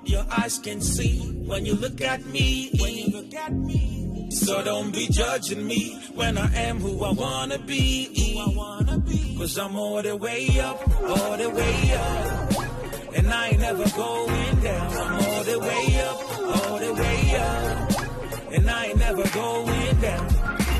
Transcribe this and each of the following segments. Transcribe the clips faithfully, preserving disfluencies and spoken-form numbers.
what your eyes can see when you look at me. When you look at me. So don't be judging me when I am who I wanna be. Who I wanna be. Cause I'm all the way up, all the way up. And I ain't never going down. I'm all the way up, all the way up. And I ain't never going down.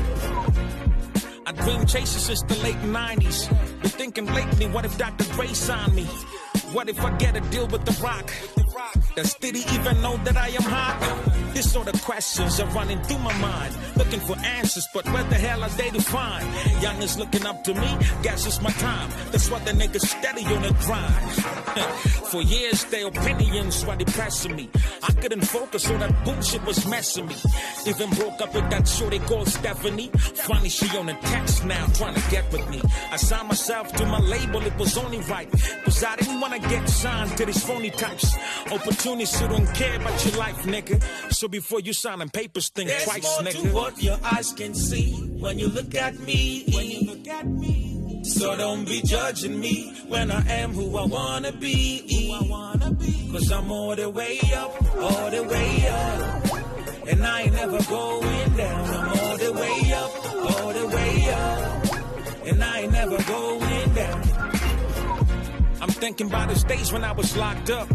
I dream chasing since the late nineties. Been thinking lately, what if Doctor Dre signed me? What if I get a deal with The Rock? Does Diddy even know that I am hot? This sort of questions are running through my mind. Looking for answers, but where the hell are they to find? Young is looking up to me, guess it's my time. That's why the niggas steady on the grind. For years, their opinions were depressing me. I couldn't focus, so that bullshit was messing me. Even broke up with that shorty called Stephanie. Funny, she on a text now, trying to get with me. I signed myself to my label, it was only right. Cause I didn't wanna get signed to these phony types. Opportunists who don't care about your life, nigga. So before you signing papers, think There's twice, more nigga. to what your eyes can see when you look at me. When you look at me. So don't be judging me when I am who I wanna be. Who I wanna be. Cause I'm all the way up, all the way up. And I ain't never going down. I'm all the way up, all the way up. And I ain't never going down. I'm thinking about those days when I was locked up.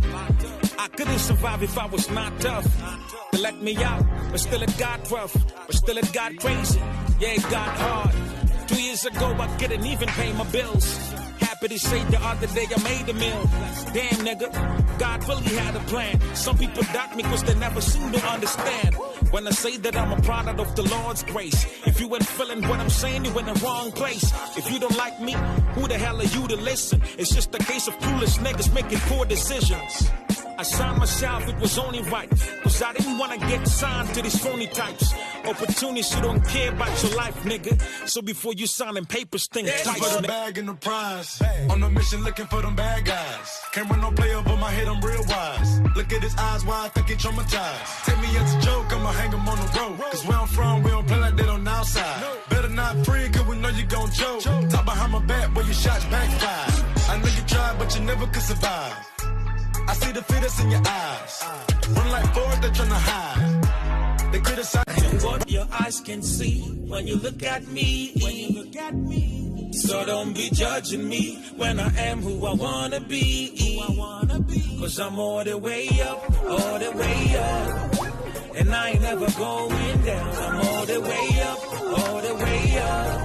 I couldn't survive if I was not tough. They let me out, but still it got rough. But still it got crazy, yeah, it got hard. Two years ago, I couldn't even pay my bills. Happy to say the other day I made a meal. Damn, nigga, God really had a plan. Some people doubt me cause they never seem to understand. When I say that I'm a product of the Lord's grace. If you ain't feeling what I'm saying, you in the wrong place. If you don't like me, who the hell are you to listen? It's just a case of clueless niggas making poor decisions. I signed myself, it was only right. Cause I didn't wanna get signed to these phony types. Opportunists who don't care about your life, nigga. So before you signing papers, think There's twice, For the nigga. bag and the prize. On a mission looking for them bad guys. Can't run no play over my head, I'm real wise. Look at his eyes wide, think he traumatized. Take me as a joke, I'ma hang him on the road. Cause where I'm from, we don't play like that on the outside. Better not free, cause we know you gon' choke. Talk behind my back, where your shots backfire. I know you tried, but you never could survive. I see the fear that's in your eyes. Run like Ford, they're tryna hide. They criticize what your eyes can see when you look at me. When you look at me. So don't be judging me when I am who I wanna be. Who I wanna be. Cause I'm all the way up, all the way up. And I ain't never going down. I'm all the way up, all the way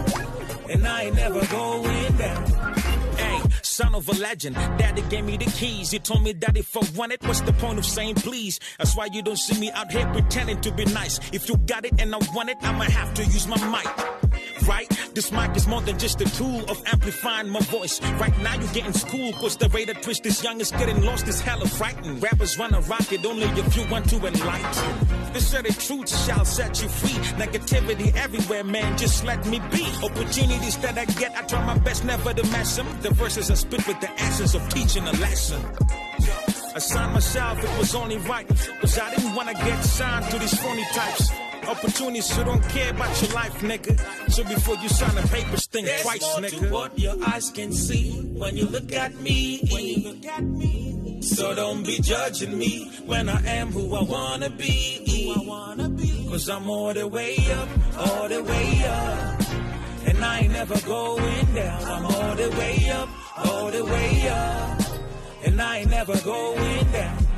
up. And I ain't never going down. Hey, son of a legend, daddy gave me the keys. He told me that if I want it, what's the point of saying please? That's why you don't see me out here pretending to be nice. If you got it and I want it, I'ma have to use my mic. Right? This mic is more than just a tool of amplifying my voice. Right now you're getting school, cause the rate at which this young is getting lost is hella frightening. Rappers run a rocket only if you want to enlighten. The certain truth shall set you free. Negativity everywhere, man, just let me be. Opportunities that I get, I try my best never to mess them. The verses I spit with the essence of teaching a lesson. I signed myself, it was only right. Cause I didn't wanna get signed to these phony types. Opportunities who don't care about your life, nigga. So before you sign the papers, think There's twice, more nigga. to what your eyes can see when you look at me. When you look at me. So don't be judging me when I am who I wanna be. Who I wanna be. Cause I'm all the way up, all the way up. And I ain't never going down. I'm all the way up, all the way up. And I ain't never going down.